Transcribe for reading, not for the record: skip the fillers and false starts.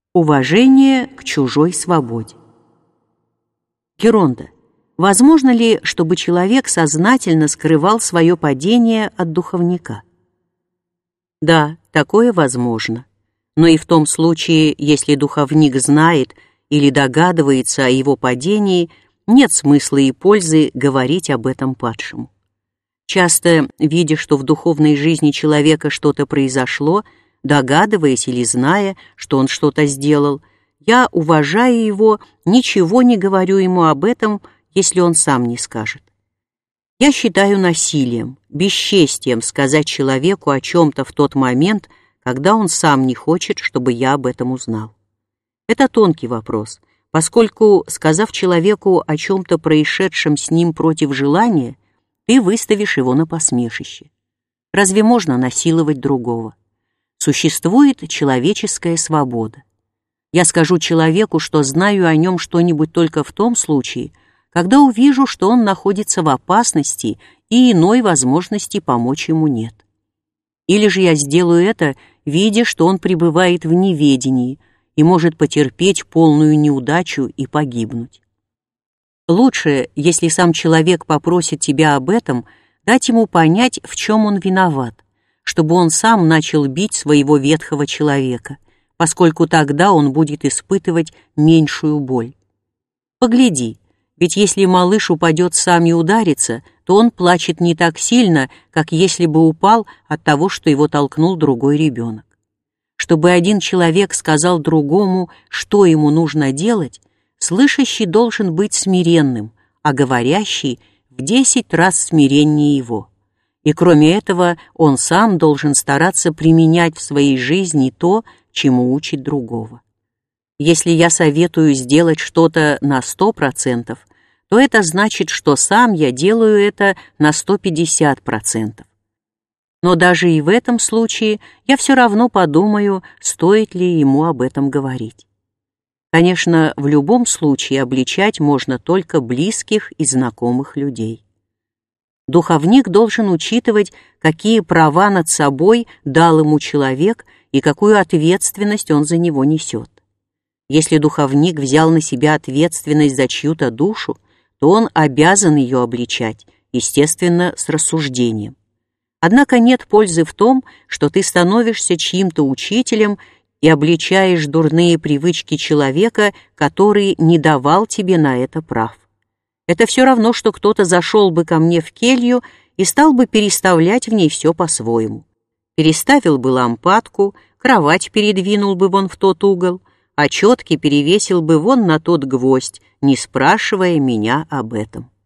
Уважение к чужой свободе. Геронда, возможно ли, чтобы человек сознательно скрывал свое падение от духовника? Да, такое возможно. Но и в том случае, если духовник знает или догадывается о его падении, нет смысла и пользы говорить об этом падшему. Часто, видя, что в духовной жизни человека что-то произошло, догадываясь или зная, что он что-то сделал, я, уважая его, ничего не говорю ему об этом, если он сам не скажет. Я считаю насилием, бесчестием сказать человеку о чем-то в тот момент, когда он сам не хочет, чтобы я об этом узнал. Это тонкий вопрос, поскольку, сказав человеку о чем-то происшедшем с ним против желания, ты выставишь его на посмешище. Разве можно насиловать другого? Существует человеческая свобода. Я скажу человеку, что знаю о нем что-нибудь только в том случае, когда увижу, что он находится в опасности и иной возможности помочь ему нет. Или же я сделаю это, видя, что он пребывает в неведении и может потерпеть полную неудачу и погибнуть. Лучше, если сам человек попросит тебя об этом, дать ему понять, в чем он виноват, чтобы он сам начал бить своего ветхого человека, поскольку тогда он будет испытывать меньшую боль. Погляди, ведь если малыш упадет сам и ударится, то он плачет не так сильно, как если бы упал от того, что его толкнул другой ребенок. Чтобы один человек сказал другому, что ему нужно делать, слышащий должен быть смиренным, а говорящий в 10 раз смиреннее его. И кроме этого, он сам должен стараться применять в своей жизни то, чему учит другого. Если я советую сделать что-то на 100%, то это значит, что сам я делаю это на 150%. Но даже и в этом случае я все равно подумаю, стоит ли ему об этом говорить. Конечно, в любом случае обличать можно только близких и знакомых людей. Духовник должен учитывать, какие права над собой дал ему человек и какую ответственность он за него несет. Если духовник взял на себя ответственность за чью-то душу, то он обязан ее обличать, естественно, с рассуждением. Однако нет пользы в том, что ты становишься чьим-то учителем и обличаешь дурные привычки человека, который не давал тебе на это прав. Это все равно, что кто-то зашел бы ко мне в келью и стал бы переставлять в ней все по-своему. Переставил бы лампадку, кровать передвинул бы вон в тот угол, а четки перевесил бы вон на тот гвоздь, не спрашивая меня об этом.